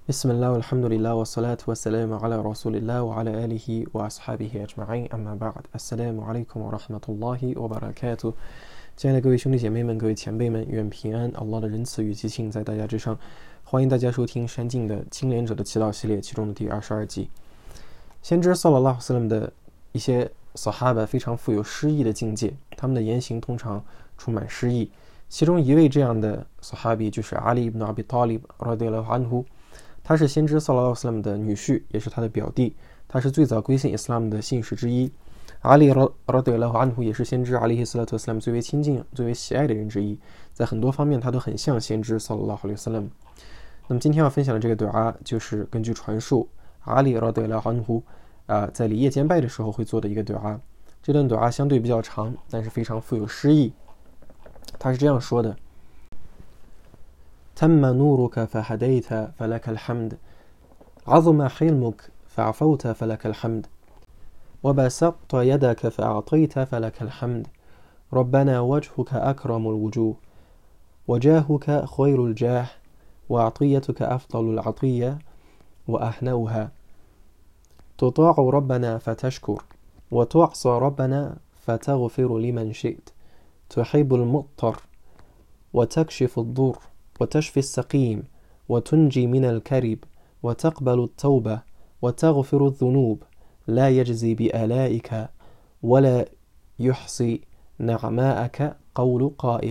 بسم الله والحمد لله والصلاة والسلام على رسول الله وعلى آله وأصحابه أجمعين أما بعد السلام عليكم ورحمة الله وبركاته。亲爱的各位兄弟姐妹们，各位前辈们，愿平安Allah的仁慈与吉庆在大家之上。欢迎大家收听山静的清廉者的祈祷系列其中的第22集。先知sallallahu alaihi wasallam的一些 Sahaba 非常富有诗意的境界，他们的言行通常充满诗意。其中一位这样的 Sahabi 就是 Ali ibn Abi Talib radiyallahu anhu， 他是先知sallallahu alaihi wasallam的女婿，也是他的表弟，他是最早归信 Islam 的信士之一。Ali radiyallahu anhu 也是先知 alaihi salatu wasallam 最为亲近、最为喜爱的人之一，在很多方面他都很像先知 sallallahu alaihi wasallam。 那么今天要分享的这个 dua 就是根据传述 Ali radiyallahu anhu 在礼夜间拜的时候会做的一个 dua。 这段 dua 相对比较长，但是非常富有诗意。他是这样说的：تم نورك فهديت فلك الحمد عظم حلمك فعفوت فلك الحمد وبسطت يدك فأعطيت فلك الحمد ربنا وجهك أكرم الوجوه وجاهك خير الجاه وعطيتك أفضل العطية وأهنأها تطاع ربنا فتشكر وتعصى ربنا فتغفر لمن شئت تحب المضطر وتكشف الضر وتشفي السقيم وتنجي من الكرب وتقبل التوبة وتغفر الذنوب لا يجزي بآلائك ولا يحصي نعماءك قول قائل。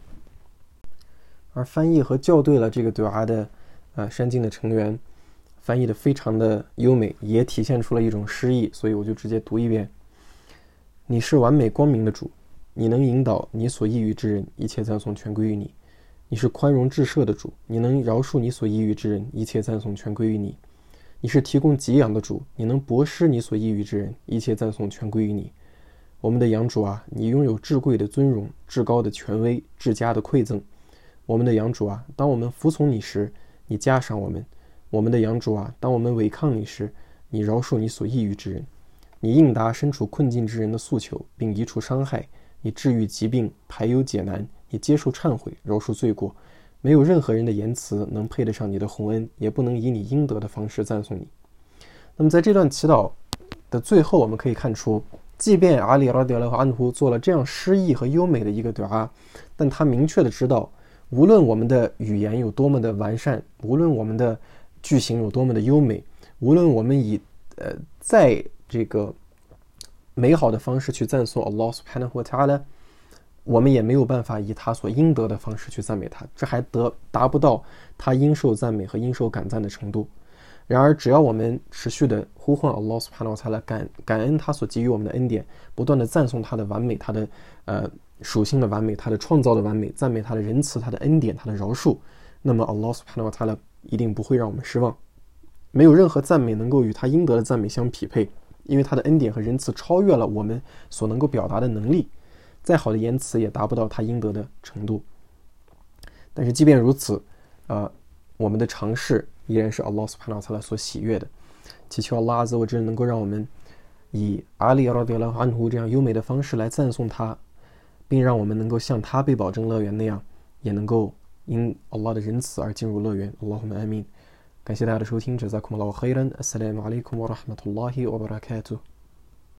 而翻译和校对了这个 dua 的山静的成员，翻译的非常的优美，也体现出了一种诗意，所以我就直接读一遍。你是完美光明的主，你能引导你所抑郁之人，一切赞颂全归于你。你是宽容至赦的主，你能饶恕你所抑郁之人，一切赞颂全归于你。你是提供给养的主，你能博施你所抑郁之人，一切赞颂全归于你。我们的养主啊，你拥有至贵的尊荣，至高的权威，至佳的馈赠。我们的养主啊，当我们服从你时，你加赏我们。我们的养主啊，当我们违抗你时，你饶恕你所抑郁之人。你应答身处困境之人的诉求，并移除伤害。你治愈疾病，排忧解难。你接受忏悔，饶恕罪过。没有任何人的言辞能配得上你的洪恩，也不能以你应得的方式赞颂你。那么在这段祈祷的最后，我们可以看出，即便阿里radiyallahu anhu做了这样诗意和优美的一个 dua， 但他明确的知道，无论我们的语言有多么的完善，无论我们的句型有多么的优美，无论我们以在这个美好的方式去赞颂 Allah subhanahu wa ta'ala， 我们也没有办法以他所应得的方式去赞美他，这还达不到他应受赞美和应受感赞的程度。然而只要我们持续的呼唤 Allah subhanahu wa ta'ala， 感恩他所给予我们的恩典，不断的赞颂他的完美，他的属性的完美，他的创造的完美，赞美他的仁慈，他的恩典，他的饶恕，那么 Allah subhanahu wa ta'ala 一定不会让我们失望。没有任何赞美能够与他应得的赞美相匹配，因为他的恩典和仁慈超越了我们所能够表达的能力，再好的言辞也达不到他应得的程度。但是即便如此，我们的尝试依然是 Allah subhanahu wa ta'ala 所喜悦的。祈求 Allah azza wa jalla 能够让我们以 Ali radiyallahu anhu 这样优美的方式来赞颂他，并让我们能够像他被保证乐园那样，也能够因 Allah 的仁慈而进入乐园。 Allahumma amin。 感谢大家的收听， Jazakumullahu khairan， Assalamu alaikum wa rahmatullahi wa barakatuh。